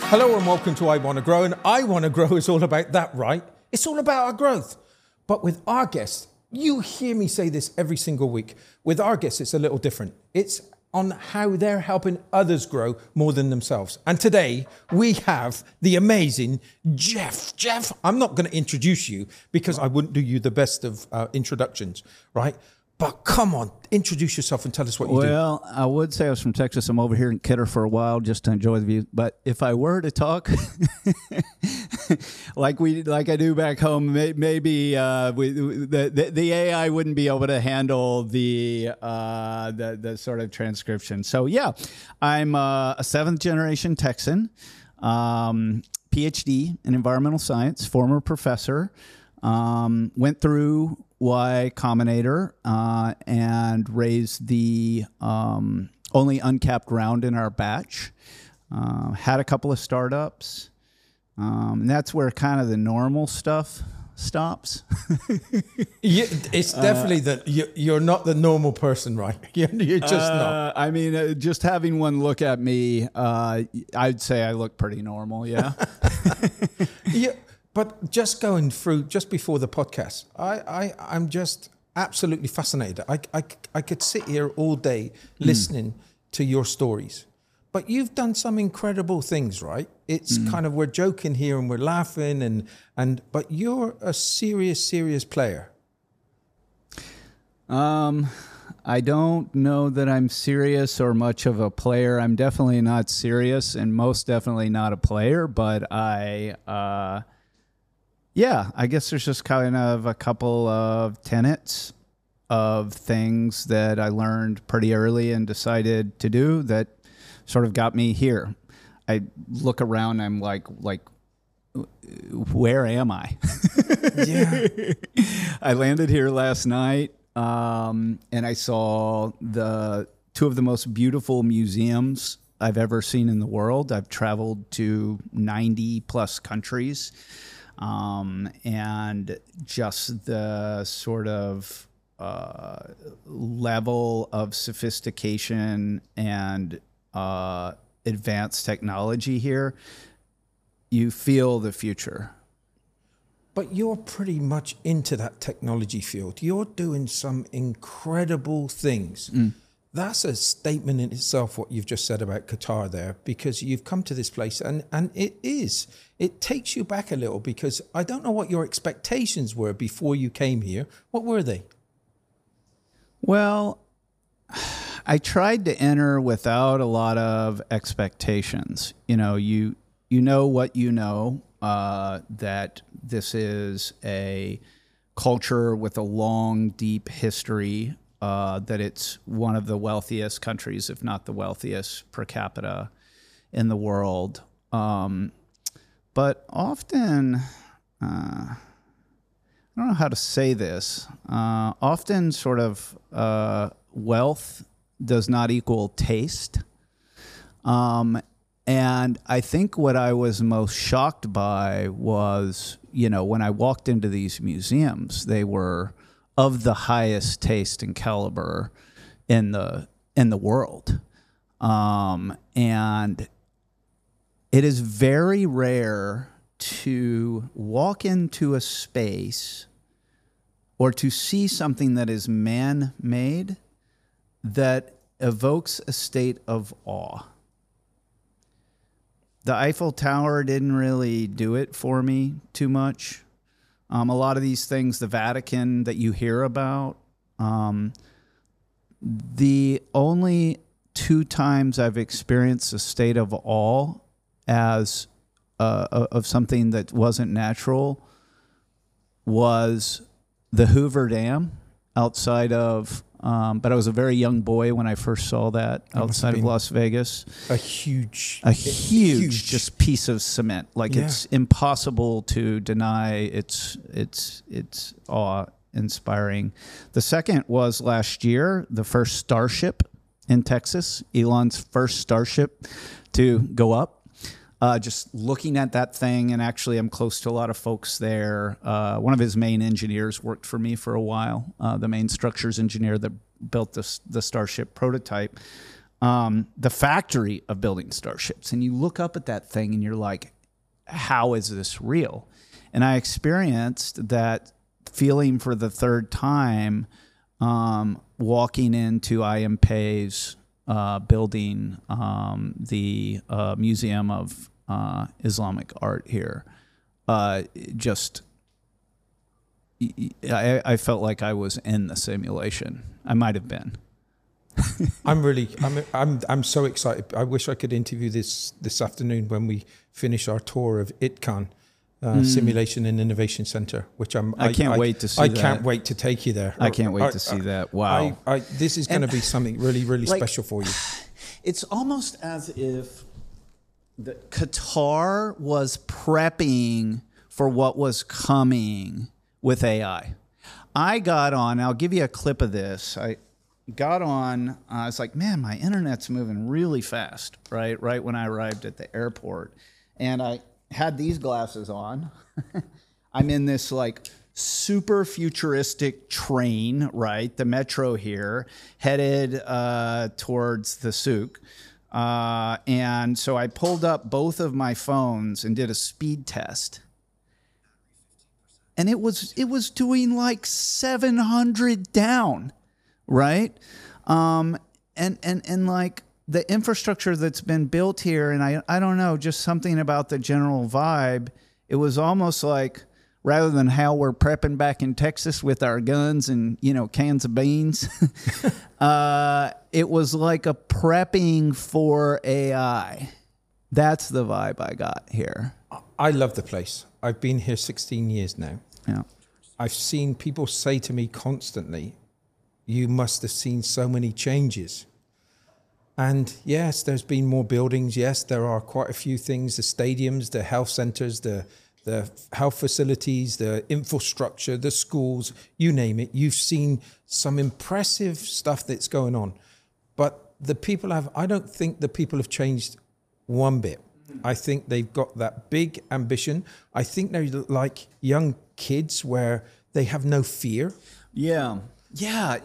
Hello and welcome to I Want to Grow. And I Want to Grow is all about that, right? It's all about our growth. But with our guests, you hear me say this every single week. With our guests, it's a little different. It's on how they're helping others grow more than themselves. And today we have the amazing Jeff. Jeff, I'm not going to introduce you because I wouldn't do you the best of introductions, right? But come on, introduce yourself and tell us what you do. Well, I would say I was from Texas. I'm over here in Kidder for a while just to enjoy the view. But if I were to talk like I do back home, maybe the AI wouldn't be able to handle the sort of transcription. So yeah, I'm a 7th generation Texan, PhD in environmental science, former professor, went through Y Combinator and raised the only uncapped round in our batch. Had a couple of startups. And that's where kind of the normal stuff stops. It's definitely that you're not the normal person, right? You're just not. I mean, just having one look at me, I'd say I look pretty normal, yeah. Yeah. But just going through, just before the podcast, I'm just absolutely fascinated. I could sit here all day listening to your stories. But you've done some incredible things, right? It's kind of, we're joking here and we're laughing, but you're a serious player. I don't know that I'm serious or much of a player. I'm definitely not serious and most definitely not a player, but yeah, I guess there's just kind of a couple of tenets of things that I learned pretty early and decided to do that sort of got me here. I look around, I'm like, where am I? Yeah. I landed here last night, and I saw two of the most beautiful museums I've ever seen in the world. I've traveled to 90 plus countries. And just the sort of level of sophistication and advanced technology here, you feel the future. But you're pretty much into that technology field. You're doing some incredible things. That's a statement in itself, what you've just said about Qatar there, because you've come to this place and it takes you back a little, because I don't know what your expectations were before you came here. What were they? Well, I tried to enter without a lot of expectations. You know what you know, that this is a culture with a long, deep history, that it's one of the wealthiest countries, if not the wealthiest per capita in the world. But often, I don't know how to say this, often sort of wealth does not equal taste. And I think what I was most shocked by was, when I walked into these museums, they were of the highest taste and caliber in the world. And it is very rare to walk into a space or to see something that is man-made that evokes a state of awe. The Eiffel Tower didn't really do it for me too much. A lot of these things, the Vatican that you hear about, the only 2 times I've experienced a state of awe as of something that wasn't natural was the Hoover Dam outside of, but I was a very young boy when I first saw that outside of Las Vegas. A huge just piece of cement. It's impossible to deny its awe-inspiring. The second was last year, the first Starship in Texas, Elon's first Starship to go up. Just looking at that thing, and actually I'm close to a lot of folks there. One of his main engineers worked for me for a while, the main structures engineer that built the Starship prototype. the factory of building starships. And you look up at that thing and you're like, how is this real? And I experienced that feeling for the third time walking into I.M. Pei's building, the Museum of Islamic Art here. I felt like I was in the simulation. I might have been. I'm so excited. I wish I could interview this afternoon when we finish our tour of ITCAN, Simulation and Innovation Center, which I can't wait to see. I can't wait to take you there. I can't wait to see that. Wow. This is going to be something really, really special for you. It's almost as if Qatar was prepping for what was coming with AI. I got on, I'll give you a clip of this. I got on, I was like, man, my internet's moving really fast, right when I arrived at the airport. And I had these glasses on. I'm in this like super futuristic train, right? The metro here, headed towards the souk. And so I pulled up both of my phones and did a speed test. And it was doing like 700 down, right? And like the infrastructure that's been built here, and I don't know, just something about the general vibe. It was almost like, rather than how we're prepping back in Texas with our guns and, cans of beans, it was like a prepping for AI. That's the vibe I got here. I love the place. I've been here 16 years now. Yeah. I've seen people say to me constantly, you must have seen so many changes. And yes, there's been more buildings. Yes, there are quite a few things, the stadiums, the health centers, the health facilities, the infrastructure, the schools, you name it. You've seen some impressive stuff that's going on. But I don't think the people have changed one bit. I think they've got that big ambition. I think they're like young kids where they have no fear. Yeah. Yeah.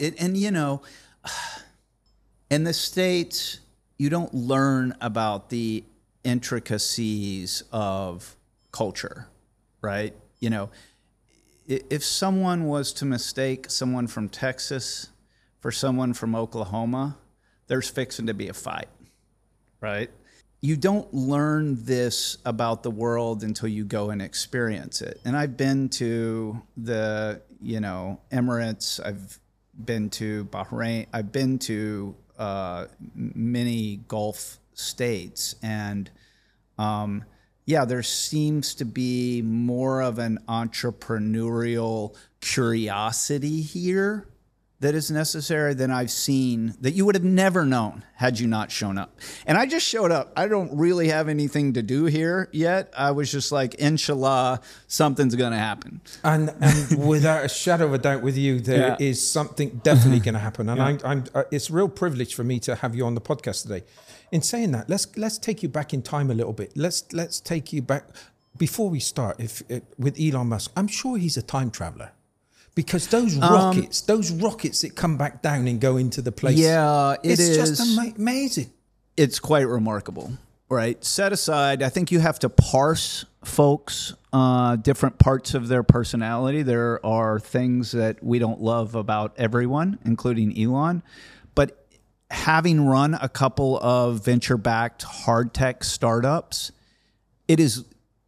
In the States, you don't learn about the intricacies of culture, right? If someone was to mistake someone from Texas for someone from Oklahoma, there's fixing to be a fight, right? You don't learn this about the world until you go and experience it. And I've been to the, Emirates. I've been to Bahrain. I've been to many Gulf states. And there seems to be more of an entrepreneurial curiosity here that is necessary than I've seen, that you would have never known had you not shown up. And I just showed up. I don't really have anything to do here yet. I was just like, inshallah, something's going to happen. And without a shadow of a doubt with you, there is something definitely going to happen. And it's a real privilege for me to have you on the podcast today. In saying that, let's take you back in time a little bit. Let's take you back, before we start, with Elon Musk. I'm sure he's a time traveler. Because those rockets that come back down and go into the place. Yeah, it's just amazing. It's quite remarkable, right? Set aside, I think you have to parse folks, different parts of their personality. There are things that we don't love about everyone, including Elon. But having run a couple of venture-backed hard tech startups, he's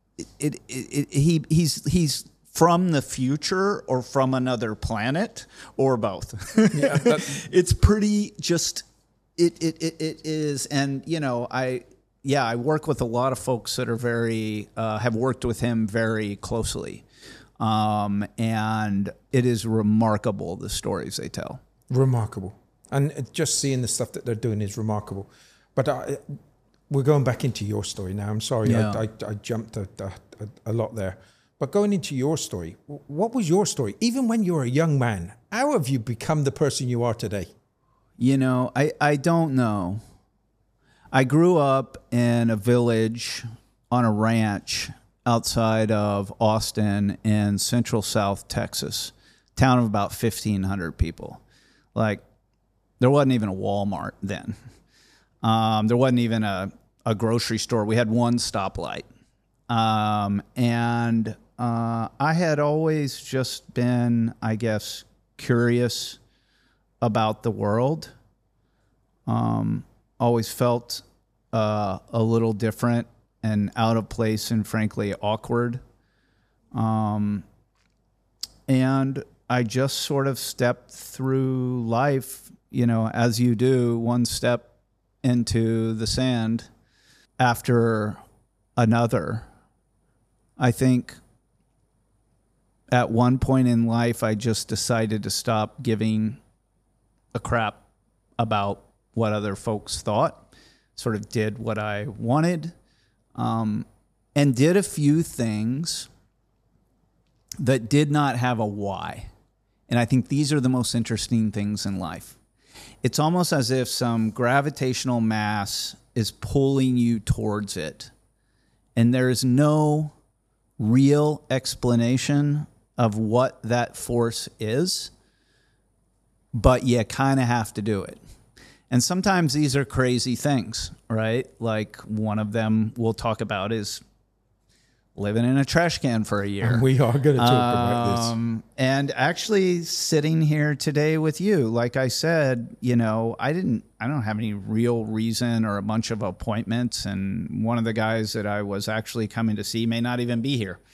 from the future or from another planet or both. Yeah, it's pretty just, it is. And, I work with a lot of folks that are have worked with him very closely. And it is remarkable, the stories they tell. Remarkable. And just seeing the stuff that they're doing is remarkable. But we're going back into your story now. I'm sorry, I jumped a lot there. But going into your story, what was your story? Even when you were a young man, how have you become the person you are today? I don't know. I grew up in a village on a ranch outside of Austin in central South Texas, town of about 1,500 people. Like, there wasn't even a Walmart then. There wasn't even a grocery store. We had one stoplight. And I had always just been, I guess, curious about the world. Always felt a little different and out of place and frankly awkward. And I just sort of stepped through life, as you do, one step into the sand after another. I think at one point in life, I just decided to stop giving a crap about what other folks thought, sort of did what I wanted, and did a few things that did not have a why. And I think these are the most interesting things in life. It's almost as if some gravitational mass is pulling you towards it, and there is no real explanation of what that force is, but you kind of have to do it. And sometimes these are crazy things, right? Like one of them we'll talk about is living in a trash can for a year. And we are going to talk about this. And actually sitting here today with you, like I said, I don't have any real reason or a bunch of appointments. And one of the guys that I was actually coming to see may not even be here.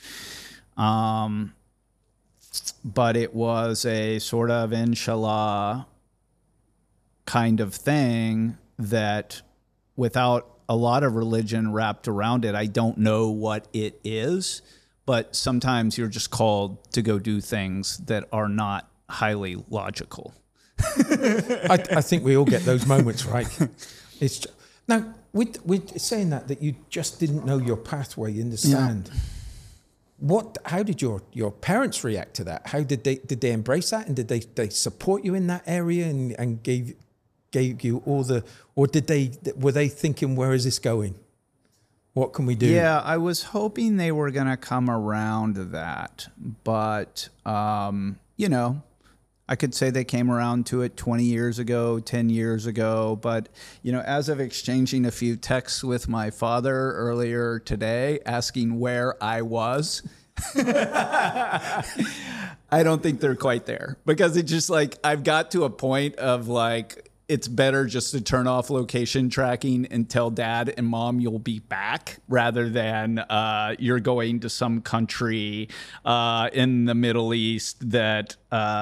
But it was a sort of inshallah kind of thing that without a lot of religion wrapped around it, I don't know what it is, but sometimes you're just called to go do things that are not highly logical. I think we all get those moments, right? Now, with saying that you just didn't know your pathway in the sand. Yeah. How did your parents react to that? How did they embrace that, and did they support you in that area and gave you all the, or were they thinking, where is this going? What can we do? Yeah, I was hoping they were going to come around to that, but I could say they came around to it 20 years ago, 10 years ago, but as of exchanging a few texts with my father earlier today asking where I was, I don't think they're quite there, because it's just like I've got to a point of like, it's better just to turn off location tracking and tell dad and mom you'll be back, rather than you're going to some country in the Middle East that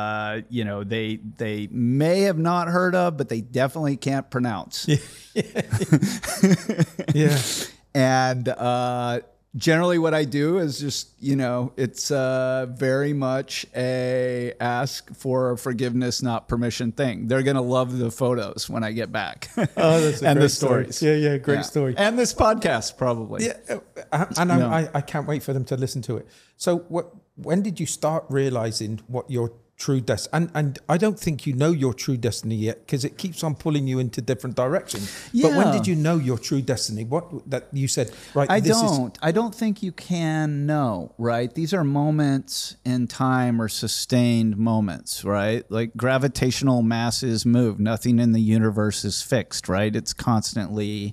they may have not heard of, but they definitely can't pronounce. Yeah. And generally what I do is just, it's very much a ask for forgiveness, not permission thing. They're going to love the photos when I get back. Oh, that's and great the stories. Story. Yeah, great story. And this podcast, probably. Yeah, and I can't wait for them to listen to it. So when did you start realizing what your true destiny, and I don't think you know your true destiny yet, because it keeps on pulling you into different directions. Yeah. But when did you know your true destiny? What that you said, right? I don't think you can know, right? These are moments in time, or sustained moments, right? Like gravitational masses move. Nothing in the universe is fixed, right? It's constantly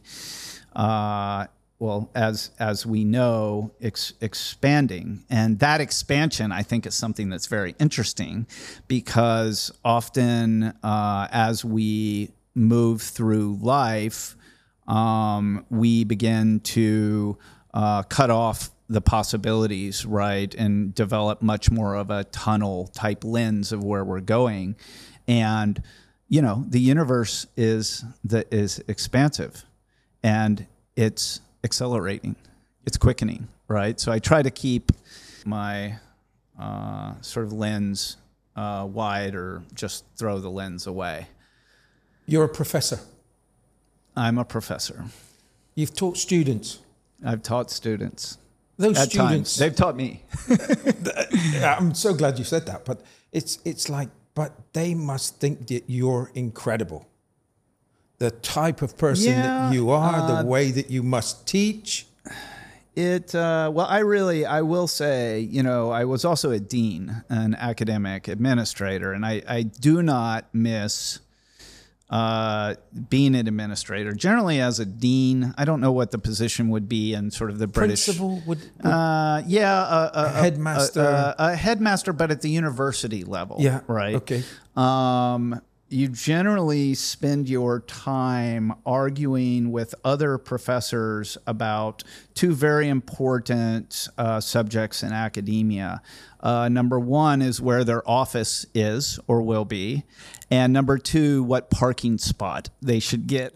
as we know, expanding. And that expansion, I think, is something that's very interesting, because often as we move through life, we begin to cut off the possibilities, right, and develop much more of a tunnel type lens of where we're going. And, the universe is expansive, and it's accelerating, it's quickening, right? So I try to keep my sort of lens wide, or just throw the lens away. You're a professor. I'm a professor. You've taught students. I've taught students. Those At students, times. They've taught me. I'm so glad you said that, but it's like, but they must think that you're incredible. The type of person that you are, the way that you must teach. I will say, I was also a dean, an academic administrator, and I do not miss being an administrator. Generally, as a dean, I don't know what the position would be in sort of the British. Principal would a headmaster. A headmaster, but at the university level. Yeah. Right. Okay. You generally spend your time arguing with other professors about two very important subjects in academia. Number one is where their office is or will be. And number two, what parking spot they should get.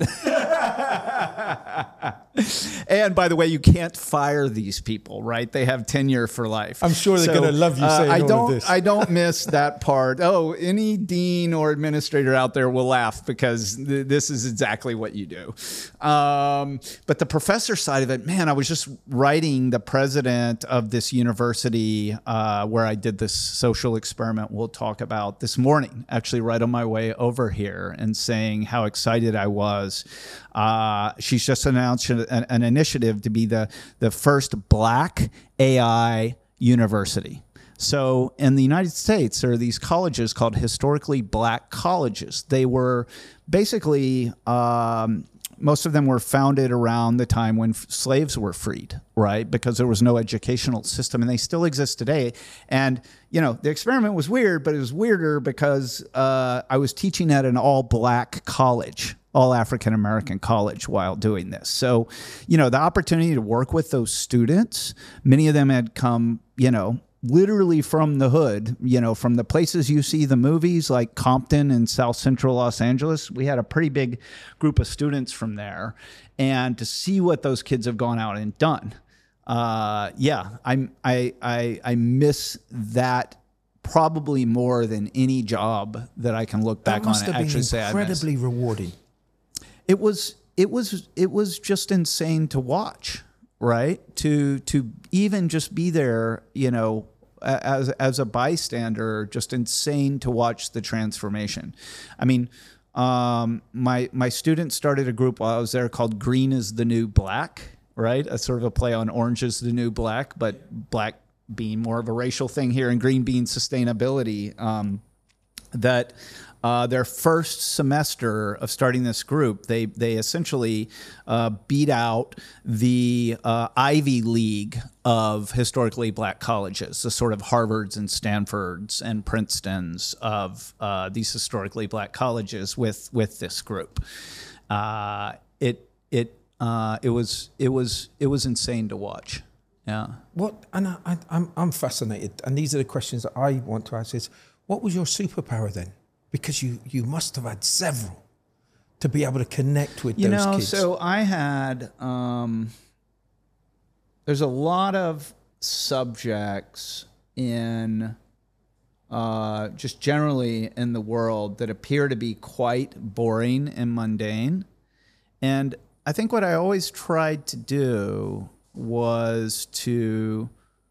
And by the way, you can't fire these people, right? They have tenure for life. I'm sure they're going to love you saying all of this. I don't miss that part. Oh, any dean or administrator out there will laugh because this is exactly what you do. But the professor side of it, man, I was just writing the president of this university where I did this social experiment we'll talk about this morning, actually right on my way over here, and saying how excited I was. She's just announced an initiative to be the first Black AI university. So in the United States, there are these colleges called historically Black colleges. They were basically, most of them were founded around the time when slaves were freed, right? Because there was no educational system, and they still exist today. And, you know, the experiment was weird, but it was weirder because I was teaching at an all-Black college, all African-American college while doing this. So, you know, the opportunity to work with those students, many of them had come, you know, literally from the hood, you know, from the places you see the movies like Compton and South Central Los Angeles. We had a pretty big group of students from there. And to see what those kids have gone out and done, I miss that probably more than any job that I can look back on and actually say I miss. Incredibly rewarding. It was just insane to watch, right? To even just be there, you know, as a bystander, just insane to watch the transformation. I mean, my students started a group while I was there called Green is the New Black, right? A sort of a play on Orange is the New Black, but black being more of a racial thing here and green being sustainability. Their first semester of starting this group, they essentially beat out the Ivy League of historically Black colleges, the sort of Harvards and Stanfords and Princetons of these historically Black colleges with this group. It was insane to watch. Yeah. What? And I'm fascinated, and these are the questions that I want to ask: is what was your superpower then? Because you must have had several to be able to connect with those kids. So I had, there's a lot of subjects in, just generally in the world that appear to be quite boring and mundane. And I think what I always tried to do was to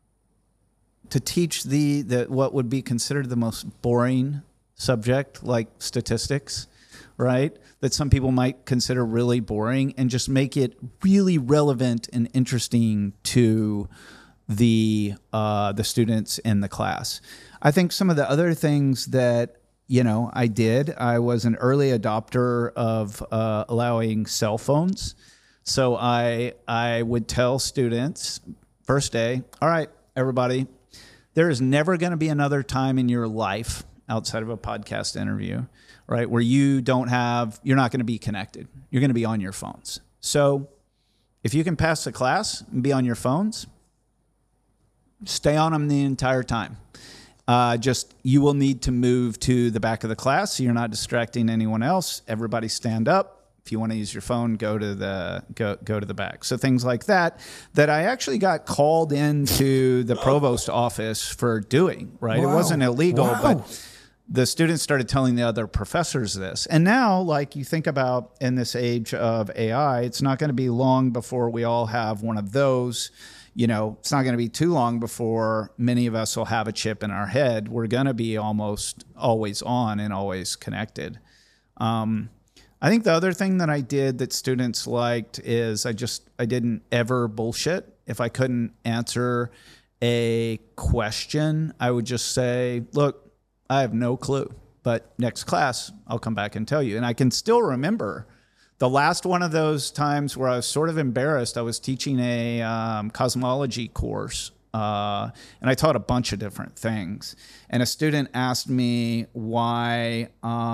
teach what would be considered the most boring subject, like statistics, right? That some people might consider really boring, and just make it really relevant and interesting to the students in the class. I think some of the other things that, you know, I was an early adopter of allowing cell phones. So I would tell students, first day, all right, everybody, there is never going to be another time in your life outside of a podcast interview, right, where you're not going to be connected. You're going to be on your phones. So if you can pass the class and be on your phones, stay on them the entire time. You will need to move to the back of the class so you're not distracting anyone else. Everybody stand up. If you want to use your phone, go to the back. So things like that I actually got called into the provost office for doing, right? Wow. It wasn't illegal, but the students started telling the other professors this. And now, like you think about in this age of AI, it's not going to be long before we all have one of those. You know, it's not going to be too long before many of us will have a chip in our head. We're going to be almost always on and always connected. I think the other thing that I did that students liked is I didn't ever bullshit. If I couldn't answer a question, I would just say, look, I have no clue. but next class, I'll come back and tell you. And I can still remember the last one of those times where I was sort of embarrassed. I was teaching a cosmology course, and I taught a bunch of different things. And a student asked me why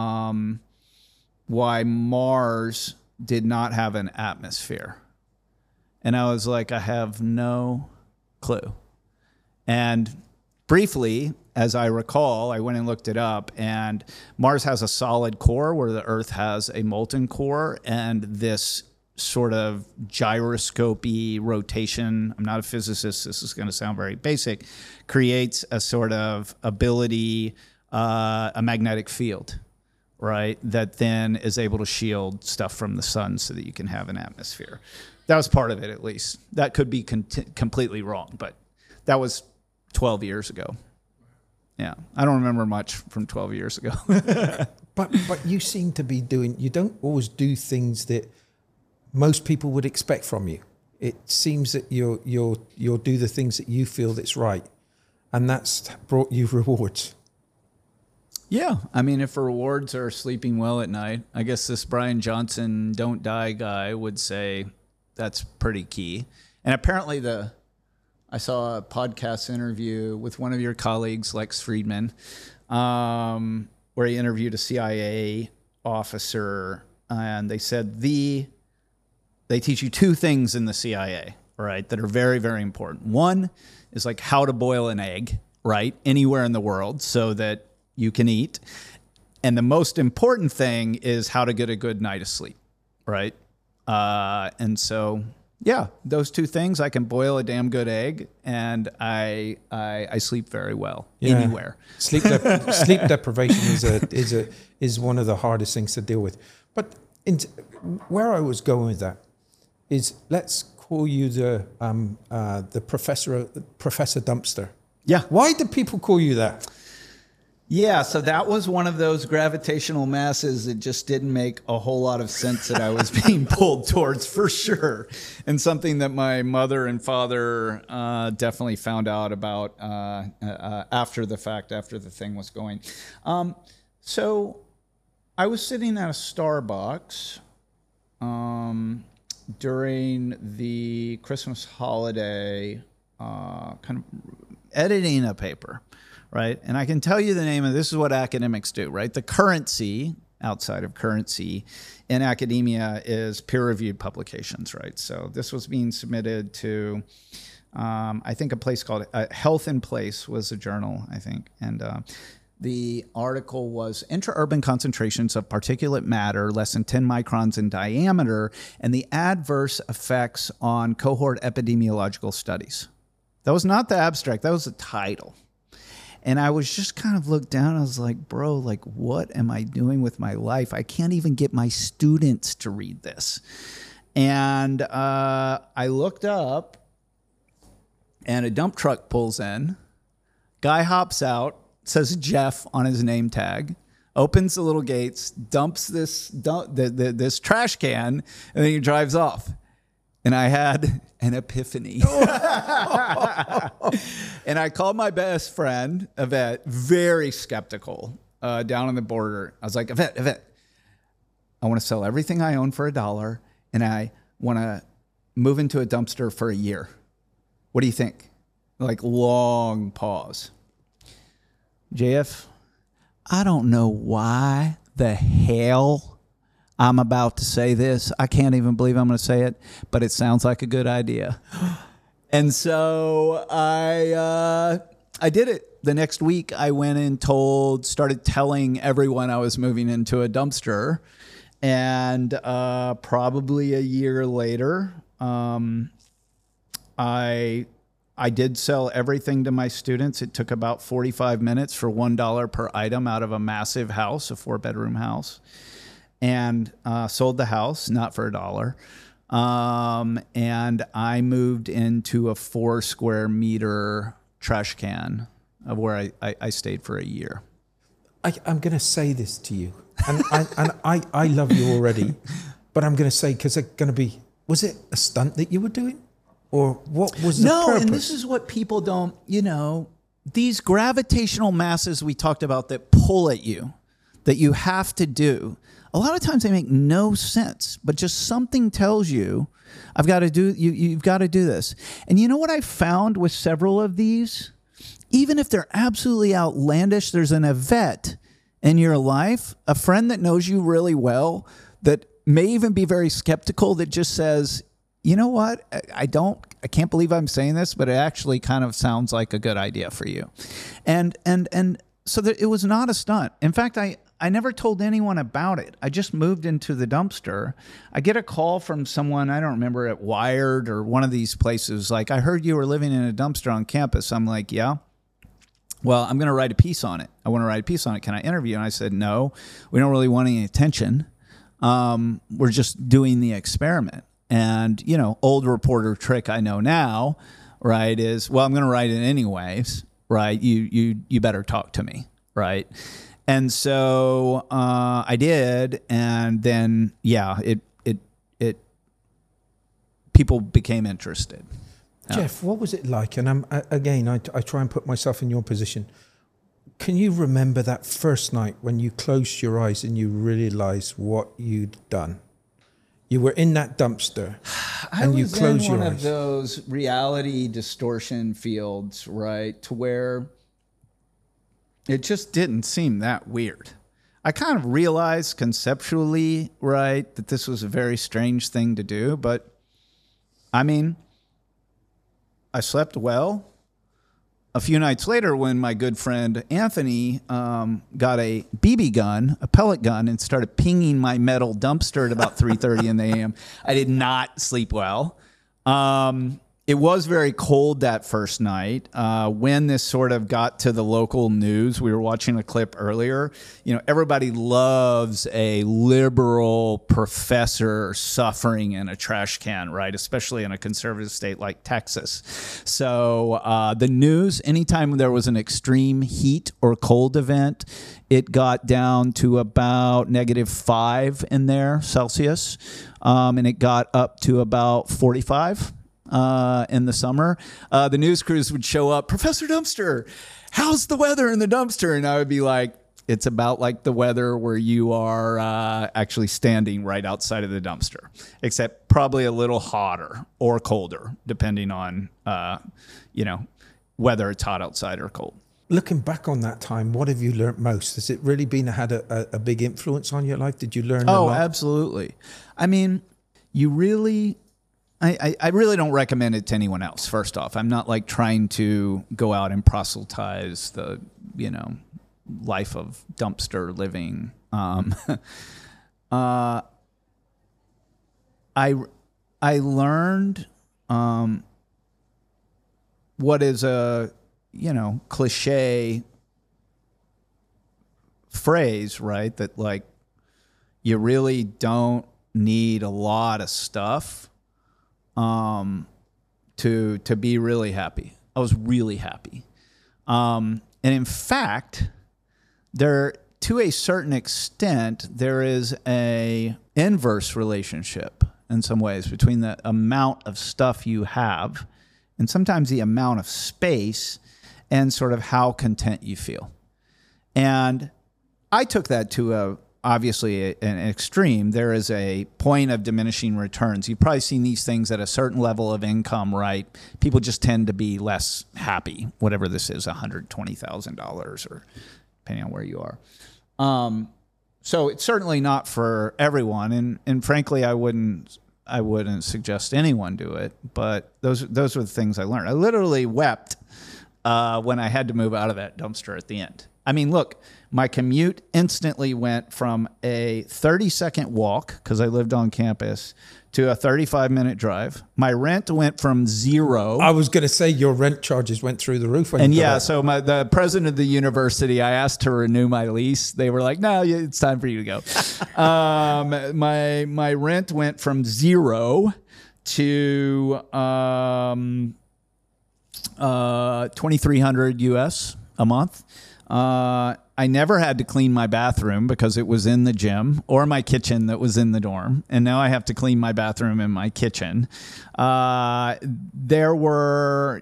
Mars did not have an atmosphere. And I was like, I have no clue. And briefly, as I recall, I went and looked it up, and Mars has a solid core where the Earth has a molten core, and this sort of gyroscopy rotation, I'm not a physicist, this is going to sound very basic, creates a sort of ability, a magnetic field, right, that then is able to shield stuff from the sun so that you can have an atmosphere. That was part of it, at least. That could be completely wrong, but that was 12 years ago. Yeah, I don't remember much from 12 years ago. But you seem to be doing, you don't always do things that most people would expect from you. It seems that you'll do the things that you feel that's right, and that's brought you rewards. Yeah, I mean, if rewards are sleeping well at night, I guess this Brian Johnson don't die guy would say that's pretty key. And apparently I saw a podcast interview with one of your colleagues, Lex Friedman, where he interviewed a CIA officer, and they said they teach you two things in the CIA, right, that are very, very important. One is like how to boil an egg, right, anywhere in the world so that you can eat. And the most important thing is how to get a good night of sleep, right? And so, yeah, those two things, I can boil a damn good egg, and I sleep very well anywhere. Sleep deprivation is one of the hardest things to deal with. But where I was going with that is, let's call you the Professor Dumpster. Yeah. Why do people call you that? Yeah, so that was one of those gravitational masses that just didn't make a whole lot of sense that I was being pulled towards, for sure. And something that my mother and father definitely found out about after the fact, after the thing was going. So I was sitting at a Starbucks during the Christmas holiday, kind of editing a paper. Right. And I can tell you the name of this is what academics do, right? The currency outside of currency in academia is peer-reviewed publications, right? So this was being submitted to, I think, a place called Health in Place was a journal, I think. And the article was Intra-Urban Concentrations of Particulate Matter Less than 10 microns in diameter and the Adverse Effects on Cohort Epidemiological Studies. That was not the abstract. That was the title. And I was just kind of looked down. I was like, bro, like, what am I doing with my life? I can't even get my students to read this. And I looked up, and a dump truck pulls in. Guy hops out, says Jeff on his name tag, opens the little gates, dumps this trash can, and then he drives off. And I had an epiphany. And I called my best friend, Yvette, very skeptical, down on the border. I was like, Yvette, I want to sell everything I own for $1, and I want to move into a dumpster for a year. What do you think? Like, long pause. JF, I don't know why the hell I'm about to say this. I can't even believe I'm going to say it, but it sounds like a good idea. And so I did it. The next week, I went and started telling everyone I was moving into a dumpster. And probably a year later, I did sell everything to my students. It took about 45 minutes for $1 per item out of a massive house, a 4-bedroom house. And sold the house, not for $1. And I moved into a 4 square meter trash can of where I stayed for a year. I'm going to say this to you, and I love you already, but I'm going to say, because it's going to be, was it a stunt that you were doing? Or what was the purpose? And this is what people don't, these gravitational masses we talked about that pull at you. that you have to do. A lot of times they make no sense, but just something tells you, I've got to do, you've got to do this. And you know what I found with several of these? Even if they're absolutely outlandish, there's an event in your life, a friend that knows you really well, that may even be very skeptical, that just says, you know what, I can't believe I'm saying this, but it actually kind of sounds like a good idea for you. And so that it was not a stunt. In fact, I never told anyone about it. I just moved into the dumpster. I get a call from someone, I don't remember, at Wired or one of these places, like, I heard you were living in a dumpster on campus. I'm like, yeah. Well, I'm going to write a piece on it. I want to write a piece on it. Can I interview? And I said, no, we don't really want any attention. We're just doing the experiment. And, you know, old reporter trick I know now, right, is, well, I'm going to write it anyways, right? You better talk to me, right? And so I did, and then, yeah, it people became interested. Jeff, what was it like? And I try and put myself in your position. Can you remember that first night when you closed your eyes and you realized what you'd done? You were in that dumpster and you closed your eyes. I was in one of those reality distortion fields, right, to where it just didn't seem that weird. I kind of realized conceptually, right, that this was a very strange thing to do, but I mean, I slept well. A few nights later, when my good friend Anthony got a BB gun, a pellet gun, and started pinging my metal dumpster at about 3:30 in the a.m., I did not sleep well. It was very cold that first night. When this sort of got to the local news, we were watching a clip earlier. You know, everybody loves a liberal professor suffering in a trash can, right? Especially in a conservative state like Texas. So the news, anytime there was an extreme heat or cold event, it got down to about -5 in there Celsius, and it got up to about 45. In the summer, the news crews would show up, Professor Dumpster, how's the weather in the dumpster? And I would be like, it's about like the weather where you are actually standing right outside of the dumpster, except probably a little hotter or colder, depending on, whether it's hot outside or cold. Looking back on that time, what have you learned most? Has it really had a big influence on your life? Did you learn a lot? Oh, absolutely. I mean, you really... I really don't recommend it to anyone else, first off. I'm not like trying to go out and proselytize the, life of dumpster living. I learned what is a, cliche phrase, right? That like you really don't need a lot of stuff to be really happy. I was really happy. And in fact, to a certain extent, there is a inverse relationship in some ways between the amount of stuff you have and sometimes the amount of space and sort of how content you feel. And I took that to obviously an extreme. There is a point of diminishing returns. You've probably seen these things at a certain level of income, right? People just tend to be less happy, whatever this is, $120,000 or depending on where you are. So it's certainly not for everyone. And frankly, I wouldn't suggest anyone do it, but those were the things I learned. I literally wept when I had to move out of that dumpster at the end. I mean, look, my commute instantly went from a 30-second walk, because I lived on campus, to a 35-minute drive. My rent went from zero. I was going to say your rent charges went through the roof. So the president of the university, I asked to renew my lease. They were like, no, it's time for you to go. My rent went from zero to $2,300 US a month. I never had to clean my bathroom because it was in the gym, or my kitchen that was in the dorm. And now I have to clean my bathroom in my kitchen. There were,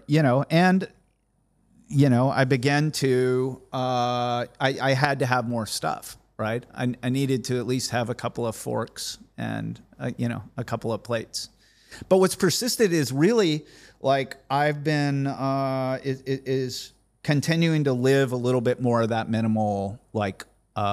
I began to, I had to have more stuff, right? I needed to at least have a couple of forks and, a couple of plates. But what's persisted is really like I've been, is continuing to live a little bit more of that minimal, like,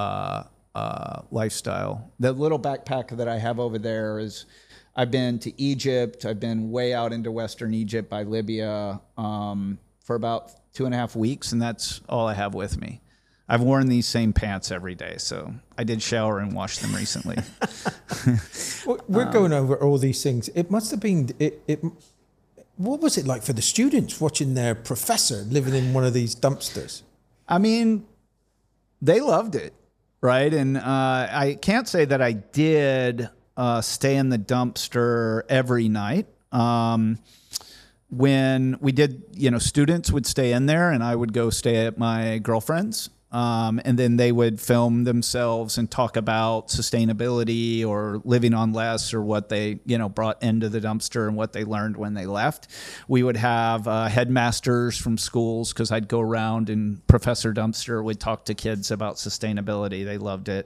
lifestyle. The little backpack that I have over there is, I've been to Egypt. I've been way out into Western Egypt by Libya for about 2.5 weeks, and that's all I have with me. I've worn these same pants every day, so I did shower and wash them recently. We're going over all these things. It must have been, what was it like for the students watching their professor living in one of these dumpsters? I mean, they loved it, right? And I can't say that I did stay in the dumpster every night. When we did, students would stay in there and I would go stay at my girlfriend's. And then they would film themselves and talk about sustainability or living on less or what they, brought into the dumpster and what they learned when they left. We would have headmasters from schools because I'd go around and Professor Dumpster would talk to kids about sustainability. They loved it.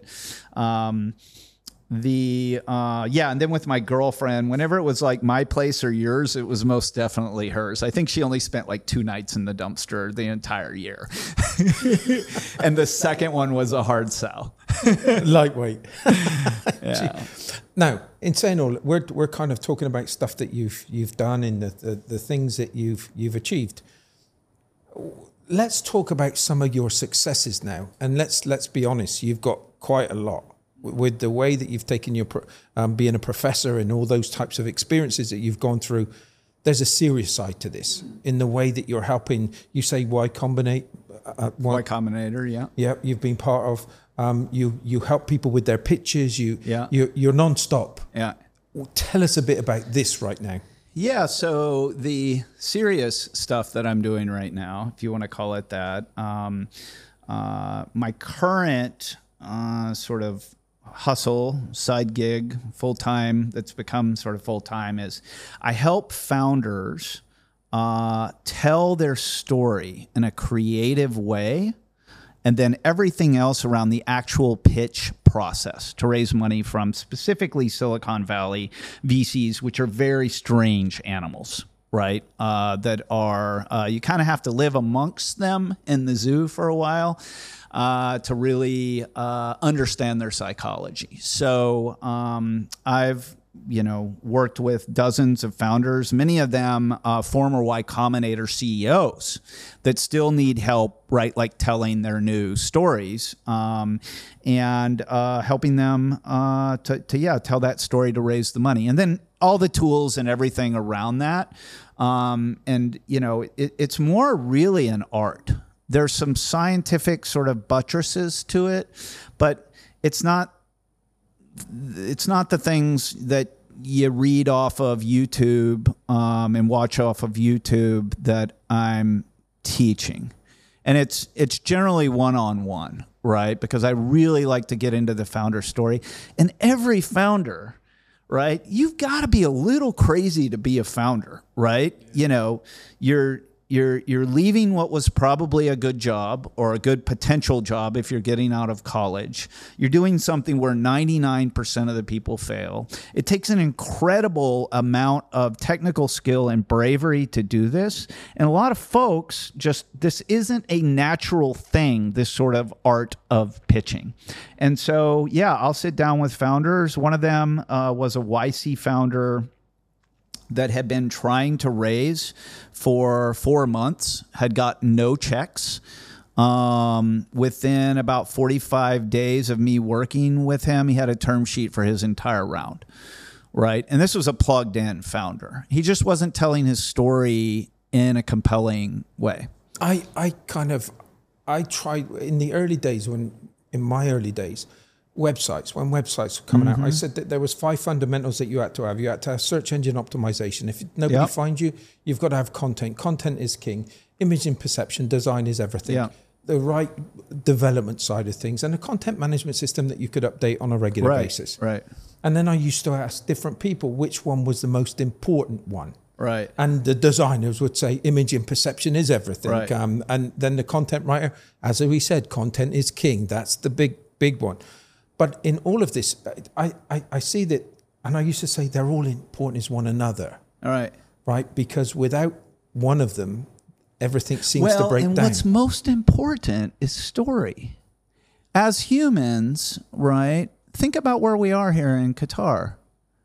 And then with my girlfriend, whenever it was like my place or yours, it was most definitely hers. I think she only spent like 2 nights in the dumpster the entire year. And the second one was a hard sell. Lightweight. Yeah. Now, in saying all, we're kind of talking about stuff that you've done and the things that you've achieved. Let's talk about some of your successes now, and let's be honest. You've got quite a lot. With the way that you've taken your being a professor and all those types of experiences that you've gone through, there's a serious side to this in the way that you're helping. You say Y Combinator, Y Combinator, yeah. Yeah, you've been part of. You help people with their pitches. You're nonstop. Yeah. Well, tell us a bit about this right now. Yeah, so the serious stuff that I'm doing right now, if you want to call it that, my current sort of hustle, side gig, full-time, that's become sort of full-time, is I help founders tell their story in a creative way, and then everything else around the actual pitch process to raise money from specifically Silicon Valley VCs, which are very strange animals, right? That are, you kind of have to live amongst them in the zoo for a while to really understand their psychology. So I've worked with dozens of founders, many of them former Y Combinator CEOs that still need help, right? Like telling their new stories and helping them to tell that story to raise the money. And then all the tools and everything around that. It's more really an art. There's some scientific sort of buttresses to it, but it's not the things that you read off of YouTube and watch off of YouTube that I'm teaching. And it's generally one-on-one, right? Because I really like to get into the founder story. And every founder, right, you've got to be a little crazy to be a founder, right? Yeah. You're leaving what was probably a good job or a good potential job if you're getting out of college. You're doing something where 99% of the people fail. It takes an incredible amount of technical skill and bravery to do this. And a lot of folks this isn't a natural thing, this sort of art of pitching. And so, I'll sit down with founders. One of them was a YC founder that had been trying to raise for 4 months, had got no checks. Within about 45 days of me working with him, he had a term sheet for his entire round, right? And this was a plugged-in founder. He just wasn't telling his story in a compelling way. I tried in the early days when websites were coming out, I said that there was 5 fundamentals that you had to have. You had to have search engine optimization. If nobody finds you, you've got to have content. Content is king. Image and perception, design is everything. Yeah. The right development side of things, and a content management system that you could update on a regular basis. Right. And then I used to ask different people which one was the most important one. Right. And the designers would say image and perception is everything. Right. And then the content writer, as we said, content is king. That's the big big one. But in all of this, I see that, and I used to say they're all important as one another. All right. Right? Because without one of them, everything seems to break and down. What's most important is story. As humans, right, think about where we are here in Qatar.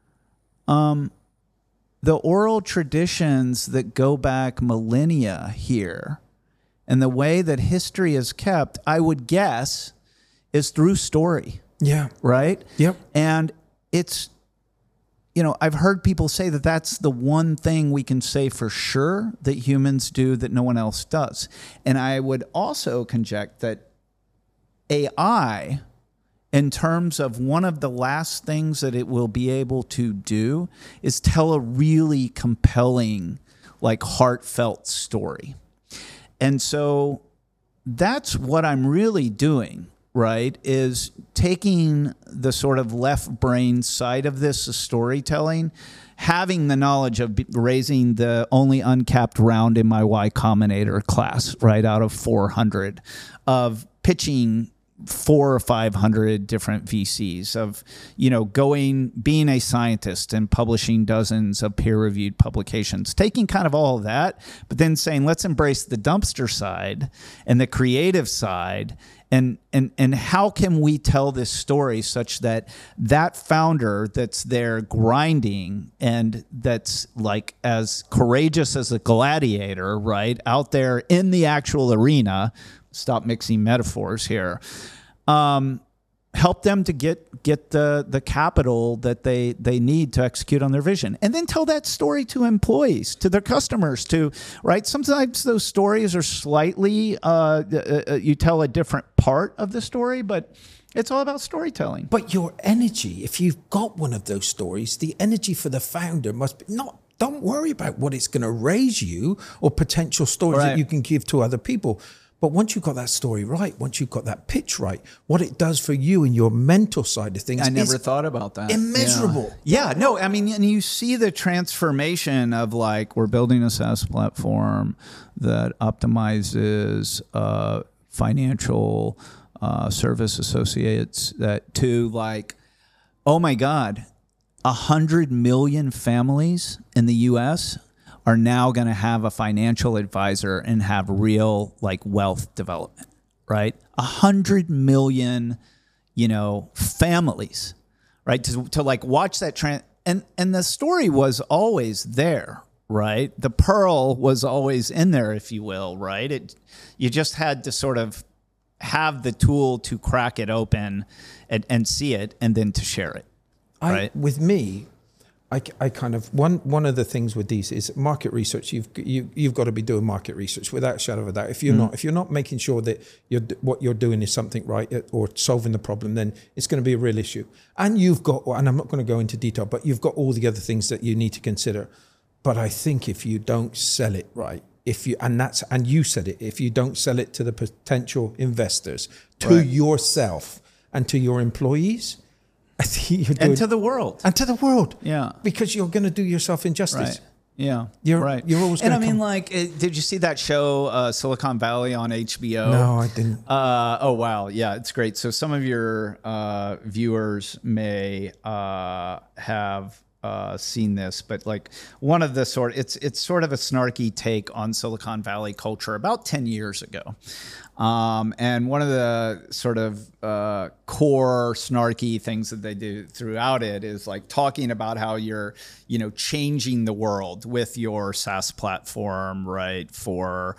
The oral traditions that go back millennia here and the way that history is kept, I would guess, is through story. Yeah. Right? Yep. And it's, I've heard people say that that's the one thing we can say for sure that humans do that no one else does. And I would also conject that AI, in terms of one of the last things that it will be able to do, is tell a really compelling, like heartfelt story. And so that's what I'm really doing, right, is taking the sort of left brain side of this storytelling, having the knowledge of raising the only uncapped round in my Y Combinator class, right, out of 400, of pitching 400 or 500 different VCs, of, being a scientist and publishing dozens of peer-reviewed publications, taking kind of all of that, but then saying, let's embrace the dumpster side and the creative side. And how can we tell this story such that that founder that's there grinding and that's like as courageous as a gladiator, right, out there in the actual arena, stop mixing metaphors here, help them to get the capital that they need to execute on their vision, and then tell that story to employees, to their customers, right? Sometimes those stories are slightly, you tell a different part of the story, but it's all about storytelling. But your energy, if you've got one of those stories, the energy for the founder must be don't worry about what it's going to raise you or potential stories that you can give to other people. But once you've got that story right, once you've got that pitch right, what it does for you and your mental side of things, I never thought about that. Immeasurable. Yeah, no, I mean, and you see the transformation of like, we're building a SaaS platform that optimizes financial service associates that to like, oh my God, 100 million families in the U.S. are now going to have a financial advisor and have real like wealth development, right? 100 million, families, right? To like watch that trend. And the story was always there, right? The pearl was always in there, if you will, right? You just had to sort of have the tool to crack it open and see it and then to share it, right? With me, I kind of one of the things with these is market research. You've got to be doing market research without a shadow of a doubt. If you're not making sure that what you're doing is something right or solving the problem, then it's going to be a real issue. And and I'm not going to go into detail, but you've got all the other things that you need to consider. But I think if you don't sell it right, and you said it, if you don't sell it to the potential investors, to yourself and to your employees, I think you're doing, and to the world. And to the world. Yeah. Because you're going to do yourself injustice. Right. Yeah. You're right. You're always going to And I mean, did you see that show, Silicon Valley on HBO? No, I didn't. Oh, wow. Yeah, it's great. So some of your viewers may have seen this, but like one of the it's sort of a snarky take on Silicon Valley culture about 10 years ago. And one of the sort of core snarky things that they do throughout it is like talking about how you're, changing the world with your SaaS platform, right? For,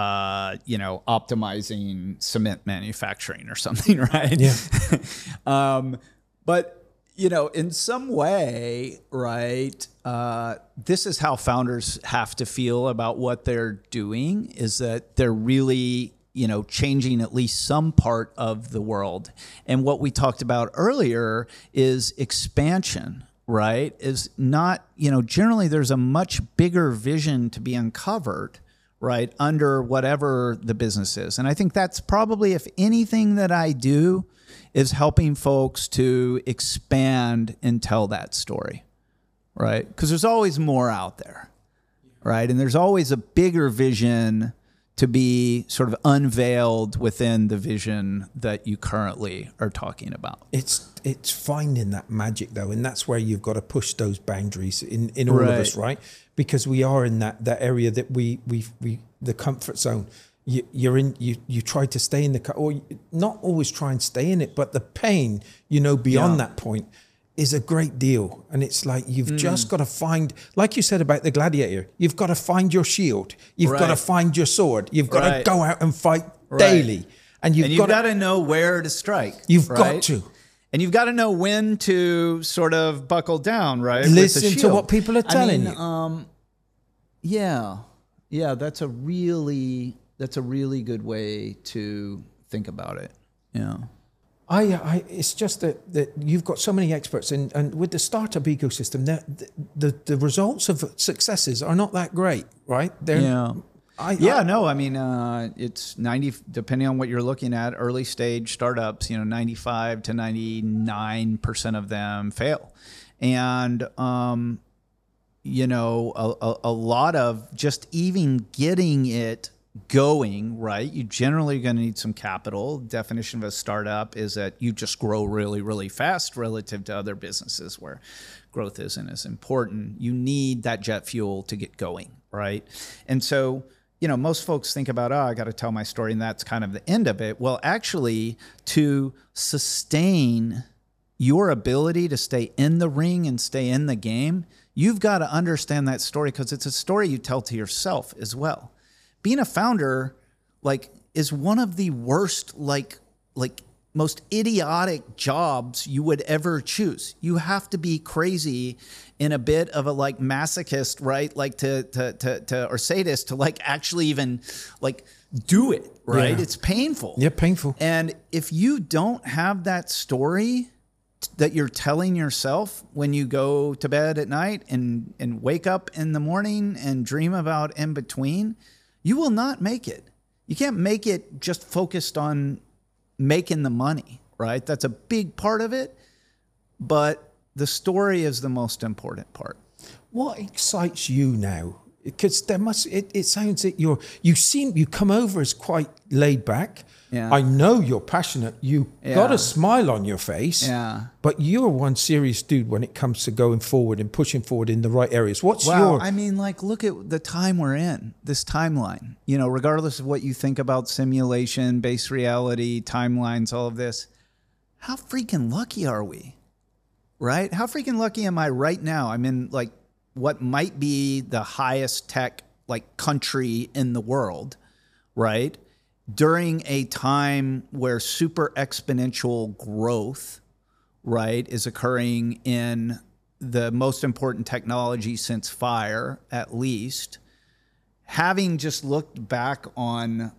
optimizing cement manufacturing or something, right? Yeah. But in some way, right, this is how founders have to feel about what they're doing, is that they're really, changing at least some part of the world. And what we talked about earlier is expansion, right, is not, generally there's a much bigger vision to be uncovered, right, under whatever the business is. And I think that's probably, if anything that I do, is helping folks to expand and tell that story, right? Because there's always more out there, right? And there's always a bigger vision to be sort of unveiled within the vision that you currently are talking about. It's finding that magic though, and that's where you've got to push those boundaries in all of us, right? Because we are in that area that we the comfort zone. You try to stay in or not always try and stay in it, but the pain, beyond that point is a great deal. And it's like, you've just got to find, like you said about the gladiator, you've got to find your shield. You've got to find your sword. You've got to go out and fight daily. And you've got to know where to strike. You've got to. And you've got to know when to sort of buckle down, right? Listen to what people are telling you. Yeah, that's a really good way to think about it. Yeah. It's just that you've got so many experts, and with the startup ecosystem, the results of successes are not that great, right? It's 90, depending on what you're looking at, early stage startups, 95 to 99% of them fail. And, a lot of just even getting it going, right? You generally going to need some capital. Definition of a startup is that you just grow really, really fast relative to other businesses where growth isn't as important. You need that jet fuel to get going, right? And so, most folks think about, I got to tell my story, and that's kind of the end of it. Well, actually, to sustain your ability to stay in the ring and stay in the game, you've got to understand that story, because it's a story you tell to yourself as well. Being a founder, is one of the worst, most idiotic jobs you would ever choose. You have to be crazy in a bit of a masochist, right? Or sadist to actually even do it, right? Yeah. It's painful. Yeah, painful. And if you don't have that story that you're telling yourself when you go to bed at night and wake up in the morning and dream about in between, you will not make it. You can't make it just focused on making the money, right? That's a big part of it, but the story is the most important part. What excites you now? Because it sounds that you come over as quite laid back. Yeah. I know you're passionate. You got a smile on your face. Yeah. But you're one serious dude when it comes to going forward and pushing forward in the right areas. Look at the time we're in, this timeline. Regardless of what you think about simulation, base reality, timelines, all of this, how freaking lucky are we? Right? How freaking lucky am I right now? I'm in what might be the highest tech country in the world, right? During a time where super exponential growth, right, is occurring in the most important technology since fire, at least. Having just looked back on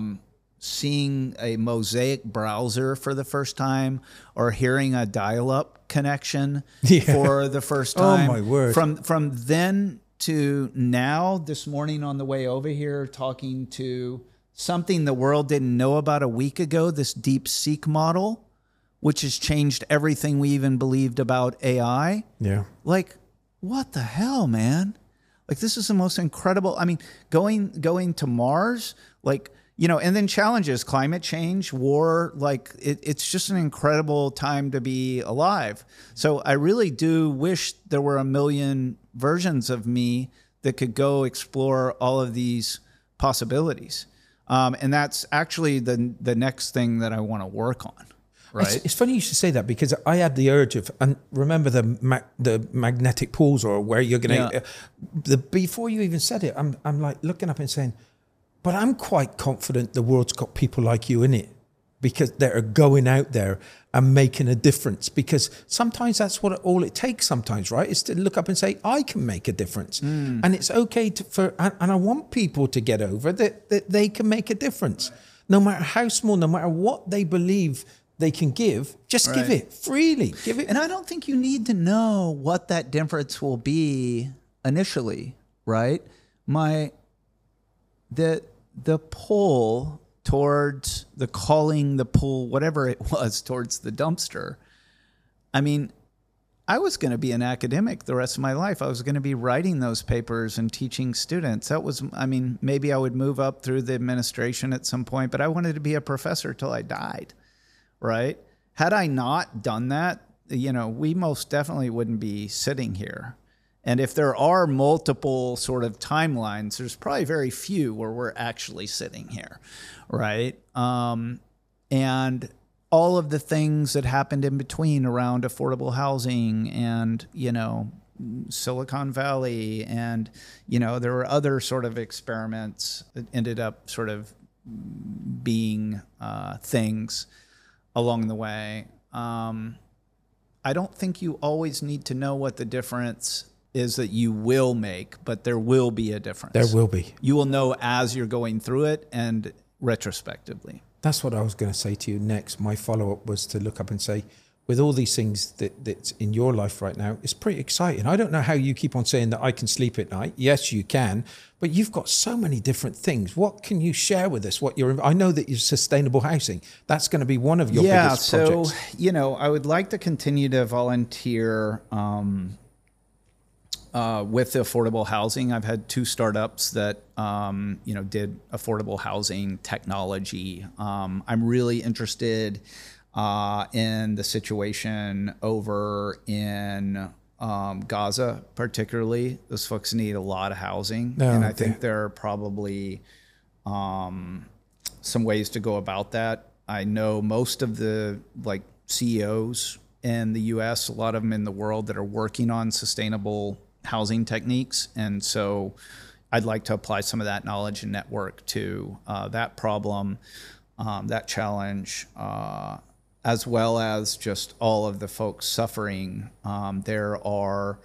seeing a Mosaic browser for the first time, or hearing a dial-up connection for the first time. Oh my word. From then to now, this morning on the way over here, talking to something the world didn't know about a week ago, this DeepSeek model, which has changed everything we even believed about AI. Yeah. What the hell, man? This is the most incredible. Going to Mars, and then challenges, climate change, war, it's just an incredible time to be alive. So I really do wish there were a million versions of me that could go explore all of these possibilities. And that's actually the next thing that I want to work on. Right. It's funny you should say that, because I had the urge of, and remember the magnetic pools, or where you're going to, before you even said it, I'm looking up and saying, but I'm quite confident the world's got people like you in it, because they're going out there and making a difference. Because sometimes that's all it takes sometimes, right? Is to look up and say, I can make a difference. And it's okay and I want people to get over that they can make a difference. No matter how small, no matter what they believe they can give, just give it freely. Give it. And I don't think you need to know what that difference will be initially, right? The pull towards calling the pull, whatever it was, towards the dumpster. I was going to be an academic the rest of my life. I was going to be writing those papers and teaching students. That was, I mean, maybe I would move up through the administration at some point, but I wanted to be a professor till I died, right? Had I not done that, you know, we most definitely wouldn't be sitting here. And if there are multiple sort of timelines, there's probably very few where we're actually sitting here, right? And all of the things that happened in between around affordable housing and, you know, Silicon Valley, and, you know, there were other sort of experiments that ended up sort of being things along the way. I don't think you always need to know what the difference is that you will make, but there will be a difference. There will be. You will know as you're going through it and retrospectively. That's what I was going to say to you next. My follow-up was to look up and say, with all these things that's in your life right now, it's pretty exciting. I don't know how you keep on saying that I can sleep at night. Yes, you can, but you've got so many different things. What can you share with us? I know that you're sustainable housing. That's going to be one of your biggest projects. So, you know, I would like to continue to volunteer with affordable housing. I've had 2 startups that, you know, did affordable housing technology. I'm really interested in the situation over in Gaza, particularly. Those folks need a lot of housing. And I think there are probably some ways to go about that. I know most of the CEOs in the US, a lot of them in the world, that are working on sustainable housing techniques. And so I'd like to apply some of that knowledge and network to that problem, that challenge, as well as just all of the folks suffering. There are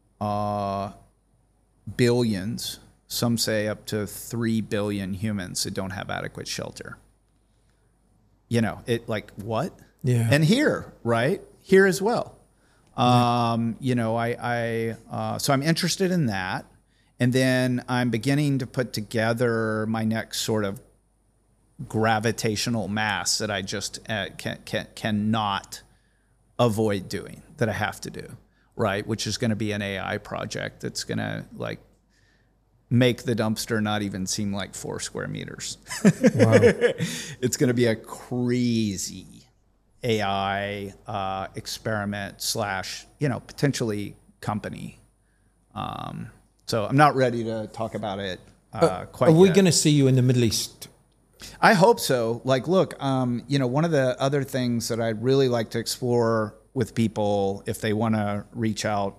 billions, some say up to 3 billion humans that don't have adequate shelter. You know, what? Yeah. And here, right? Here as well. You know, so I'm interested in that. And then I'm beginning to put together my next sort of gravitational mass that I just cannot avoid doing, that I have to do, right? Which is going to be an AI project that's going to make the dumpster not even seem like 4 square meters. Wow. It's going to be a crazy AI experiment / you know, potentially company. So I'm not ready to talk about it quite yet. Are we going to see you in the Middle East? I hope so. Look, you know, one of the other things that I'd really like to explore with people, if they want to reach out,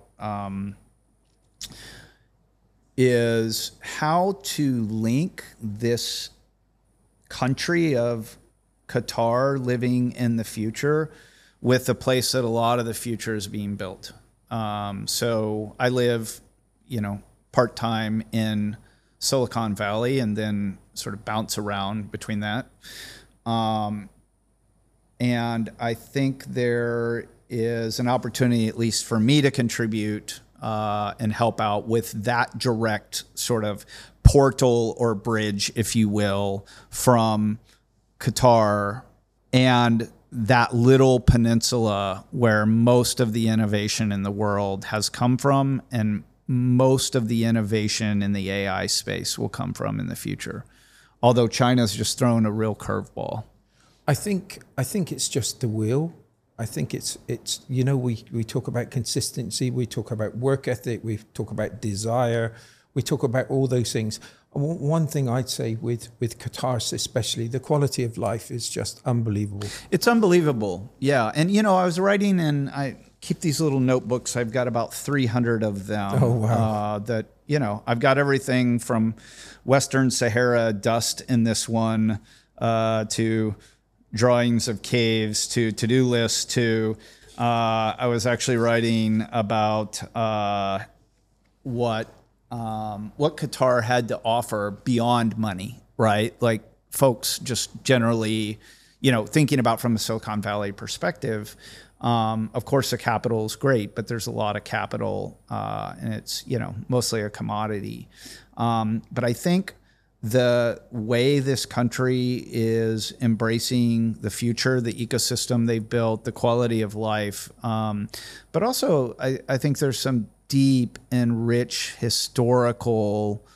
is how to link this country of Qatar living in the future with the place that a lot of the future is being built. So I live, you know, part-time in Silicon Valley and then sort of bounce around between that. And I think there is an opportunity, at least for me, to contribute and help out with that direct sort of portal or bridge, if you will, from Qatar and that little peninsula where most of the innovation in the world has come from, and most of the innovation in the AI space will come from in the future. Although China's just thrown a real curveball. I think it's just the will. I think it's you know, we talk about consistency, we talk about work ethic, we talk about desire, we talk about all those things. One thing I'd say with Qatar especially, the quality of life is just unbelievable. It's unbelievable, yeah. And you know, I was writing, and I keep these little notebooks. I've got about 300 of them. Oh, wow. That, you know, I've got everything from Western Sahara dust in this one to drawings of caves to to-do lists to I was actually writing about what Qatar had to offer beyond money, right? Like folks just generally, you know, thinking about from a Silicon Valley perspective, of course the capital is great, but there's a lot of capital and it's, you know, mostly a commodity. But I think the way this country is embracing the future, the ecosystem they've built, the quality of life. But also, I think there's some deep and rich historical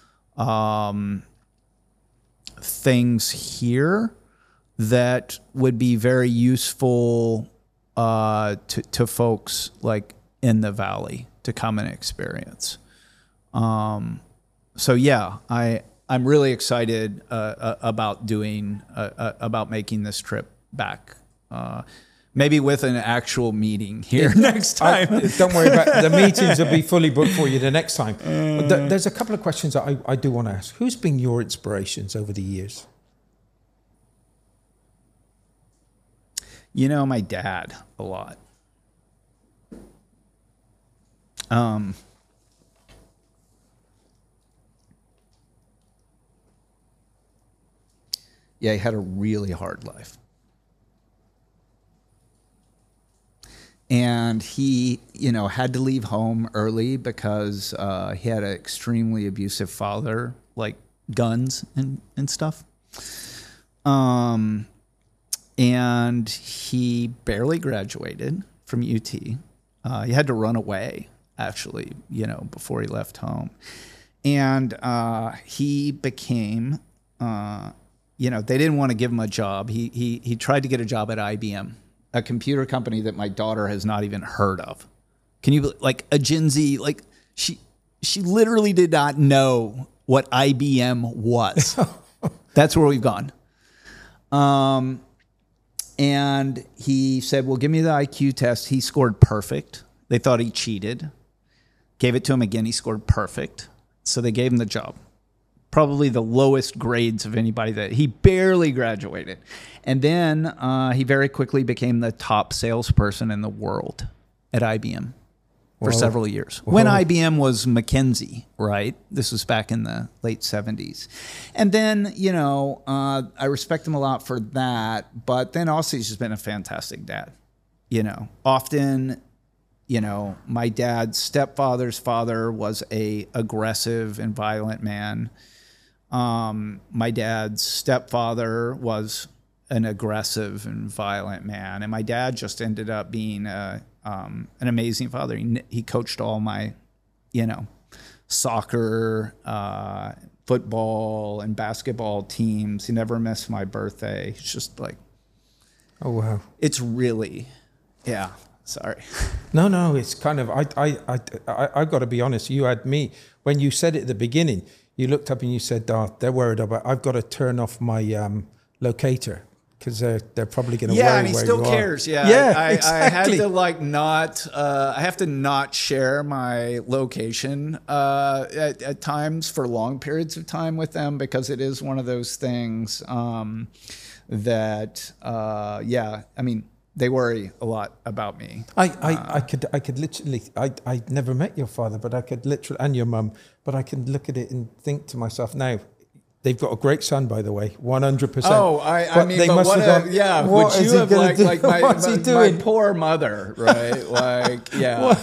things here that would be very useful to folks like in the Valley to come and experience. So yeah, I'm really excited about making this trip back. Maybe with an actual meeting here next time. Don't worry about the meetings will be fully booked for you the next time. But there's a couple of questions that I do want to ask. Who's been your inspirations over the years? You know, my dad a lot. Yeah, he had a really hard life. And he, had to leave home early because he had an extremely abusive father, like guns and stuff. And he barely graduated from UT. He had to run away, actually, before he left home. And he became... they didn't want to give him a job. He tried to get a job at IBM, a computer company that my daughter has not even heard of. Can you, like, a Gen Z, like, she literally did not know what IBM was. That's where we've gone. And he said, well, give me the IQ test. He scored perfect. They thought he cheated. Gave it to him again. He scored perfect. So they gave him the job. Probably the lowest grades of anybody that he barely graduated. And then he very quickly became the top salesperson in the world at IBM for several years. When IBM was McKinsey, right? This was back in the late 70s. And then, I respect him a lot for that. But then also he's just been a fantastic dad. Often, my dad's stepfather's father was a aggressive and violent man. My dad's stepfather was an aggressive and violent man, and my dad just ended up being an amazing father. He coached all my, soccer, football, and basketball teams. He never missed my birthday. It's just like, oh wow, it's really, yeah. Sorry. No, it's kind of I got to be honest. You had me when you said it at the beginning. You looked up and you said, they're worried about, I've got to turn off my locator because they're probably going to worry and he where still you cares. are. Yeah, Exactly. I had to I have to not share my location at times for long periods of time with them because it is one of those things that, they worry a lot about me. I could literally, I never met your father, but I could literally, and your mum, but I can look at it and think to myself now, they've got a great son, by the way, 100%. Oh, would you have like my poor mother, right? Like, yeah.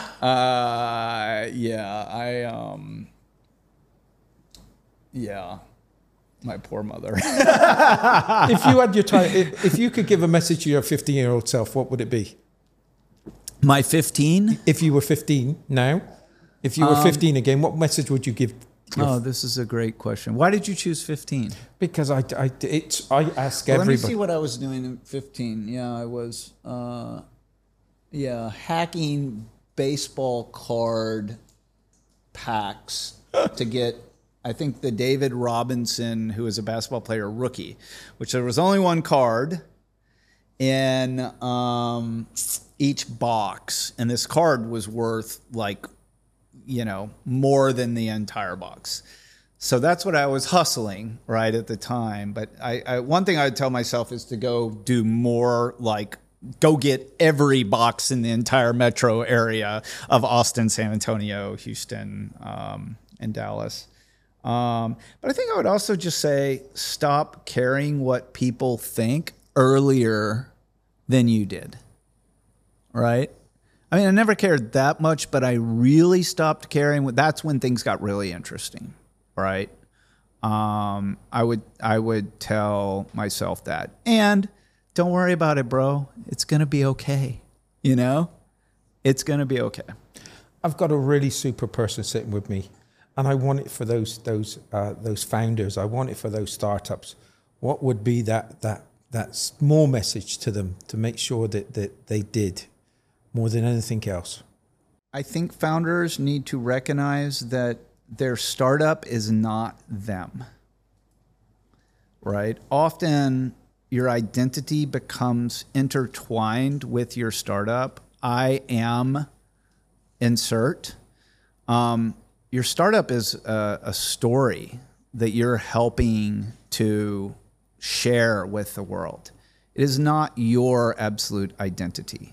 My poor mother. If you had your time, if you could give a message to your 15-year-old self, what would it be? My 15? If you were 15 now, if you were 15 again, what message would you give? This is a great question. Why did you choose 15? Because I ask everybody. Let me see what I was doing in 15. Yeah, I was hacking baseball card packs to get, I think, the David Robinson, who is a basketball player, rookie, which there was only one card in each box. And this card was worth more than the entire box. So that's what I was hustling right at the time. But I one thing I would tell myself is to go do more, go get every box in the entire metro area of Austin, San Antonio, Houston, and Dallas. But I think I would also just say, stop caring what people think earlier than you did, right? I mean, I never cared that much, but I really stopped caring. That's when things got really interesting, right? I would tell myself that. And don't worry about it, bro. It's going to be okay. You know, it's going to be okay. I've got a really super person sitting with me, and I want it for those founders. I want it for those startups. What would be that small message to them to make sure that they did more than anything else? I think founders need to recognize that their startup is not them, right? Often your identity becomes intertwined with your startup. I am insert. Your startup is a story that you're helping to share with the world. It is not your absolute identity.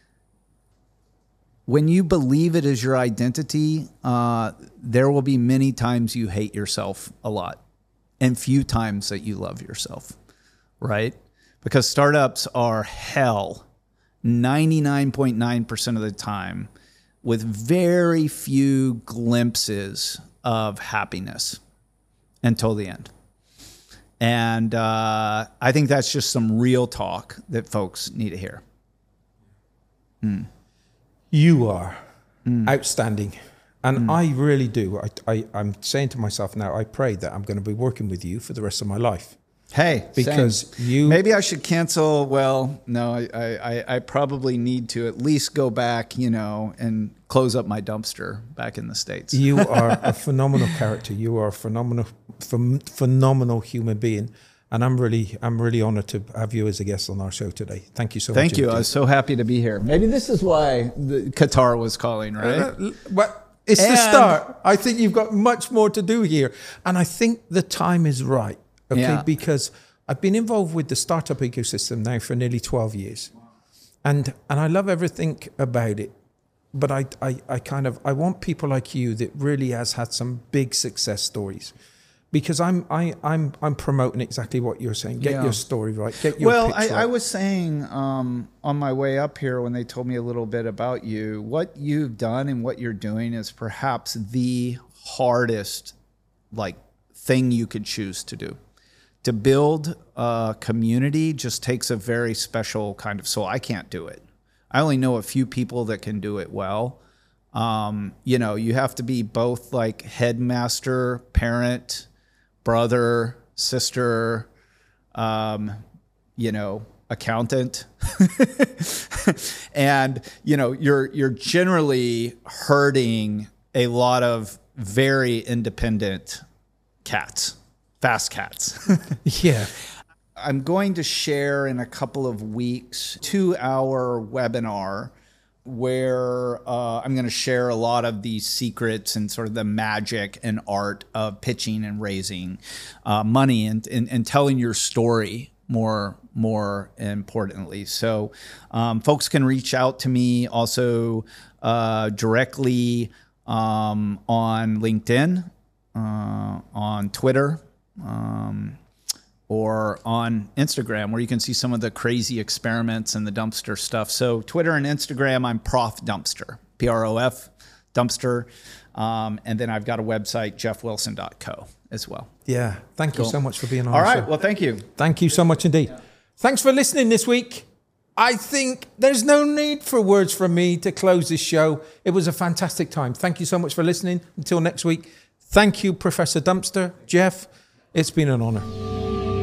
When you believe it is your identity, there will be many times you hate yourself a lot and few times that you love yourself, right? Because startups are hell 99.9% of the time with very few glimpses of happiness until the end. And I think that's just some real talk that folks need to hear. You are outstanding. And I really do. I'm saying to myself now, I pray that I'm going to be working with you for the rest of my life. Hey, because same. Maybe I should cancel. Well, no, I probably need to at least go back, and close up my dumpster back in the States. You are a phenomenal character. You are a phenomenal human being. And I'm really honored to have you as a guest on our show today. Thank you so much. Thank you. I was so happy to be here. Maybe this is why the Qatar was calling, right? It's the start. I think you've got much more to do here. And I think the time is right. Okay, yeah. Because I've been involved with the startup ecosystem now for nearly 12 years. And I love everything about it. But I want people like you that really has had some big success stories. Because I'm promoting exactly what you're saying. Get your story right. Get your pitch right. I was saying on my way up here when they told me a little bit about you, what you've done and what you're doing is perhaps the hardest thing you could choose to do. To build a community just takes a very special kind of soul. I can't do it. I only know a few people that can do it well. You have to be both headmaster, parent, brother, sister, accountant. And, you're generally herding a lot of very independent cats. Fast cats. Yeah. I'm going to share in a couple of weeks 2-hour webinar where I'm going to share a lot of the secrets and sort of the magic and art of pitching and raising money and telling your story more importantly. So folks can reach out to me also directly on LinkedIn, on Twitter, or on Instagram, where you can see some of the crazy experiments and the dumpster stuff. So Twitter and Instagram, I'm Prof Dumpster, Prof Dumpster. And then I've got a website, jeffwilson.co as well. Yeah. Thank you so much for being on. All right. Well, thank you. Thank you so much indeed. Yeah. Thanks for listening this week. I think there's no need for words from me to close this show. It was a fantastic time. Thank you so much for listening. Until next week. Thank you, Professor Dumpster, Jeff. It's been an honor.